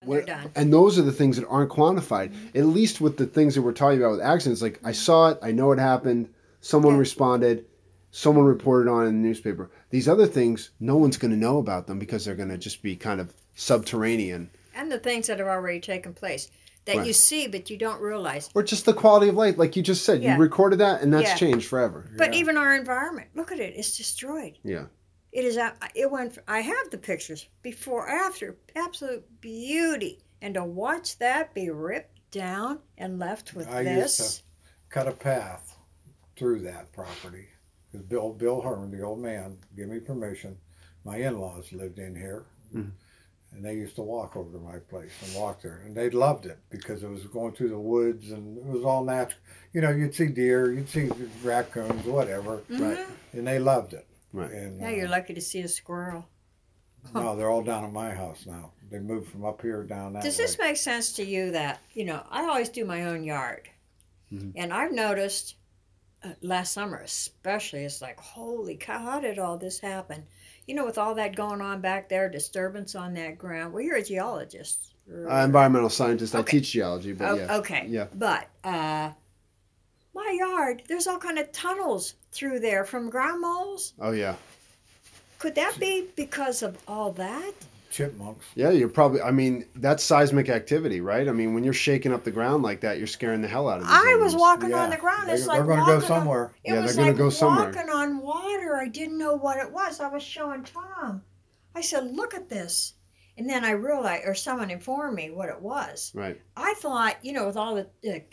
They're done. And those are the things that aren't quantified. At least with the things that we're talking about with accidents, like I saw it, I know it happened, someone responded, someone reported on it in the newspaper. These other things, no one's going to know about them because they're going to just be kind of subterranean. And the things that have already taken place that you see but you don't realize. Or just the quality of life, like you just said. You recorded that and that's changed forever. But even our environment, look at it, it's destroyed. Yeah. It is. It went. I have the pictures before, after, absolute beauty, and to watch that be ripped down and left with I this. used to cut a path through that property because Bill Herman, the old man, gave me permission. My in-laws lived in here, and they used to walk over to my place and walk there, and they loved it because it was going through the woods and it was all natural. You know, you'd see deer, you'd see raccoons, whatever, right? And they loved it. Right. And, now you're lucky to see a squirrel. No, they're all down at my house now. They moved from up here down that Does way. this make sense to you that, I always do my own yard. And I've noticed last summer especially, it's like, holy cow, how did all this happen? With all that going on back there, disturbance on that ground. Well, you're a geologist. Environmental scientist. I teach geology, but yeah. Okay. Yeah. But my yard, there's all kind of tunnels through there from ground moles. Oh, yeah. Could that be because of all that? Chipmunks. Yeah, you're probably, that's seismic activity, right? I mean, when you're shaking up the ground like that, you're scaring the hell out of these I was animals. walking on the ground. It's like they're going to go somewhere. It was they're going like to go somewhere. walking on water. I didn't know what it was. I was showing Tom. I said, look at this. And then I realized, or someone informed me what it was. Right. I thought, with all the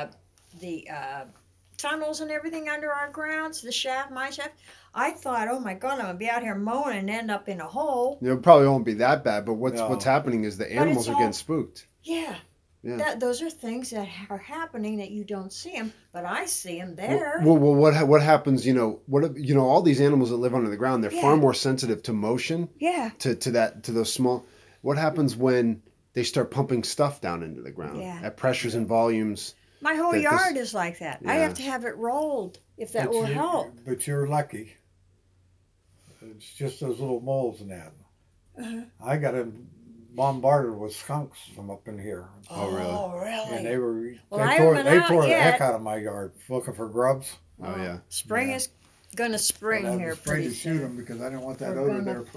tunnels and everything under our grounds, the shaft, my shaft, I thought, oh my God, I'm going to be out here mowing and end up in a hole. It probably won't be that bad, but what's happening is the animals are getting spooked. Yeah. Yeah. Those are things that are happening that you don't see them, but I see them there. Well, what happens? All these animals that live under the ground, they're far more sensitive to motion. Yeah. To those small. What happens when they start pumping stuff down into the ground at pressures and volumes? My whole yard is like that. Yeah. I have to have it rolled if that will help. But you're lucky. It's just those little moles in that. I got bombarded with skunks from up in here. Oh, really? And they tore the heck out of my yard looking for grubs. Oh, yeah. Spring is going to spring here pretty soon. I was afraid to shoot them because I didn't want that odor there.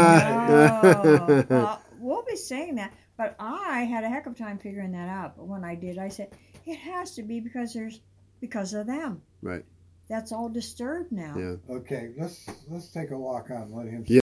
Well, we'll be saying that, but I had a heck of a time figuring that out. But when I did, I said, it has to be because of them. Right. That's all disturbed now. Yeah. Okay, let's take a walk on. Let him.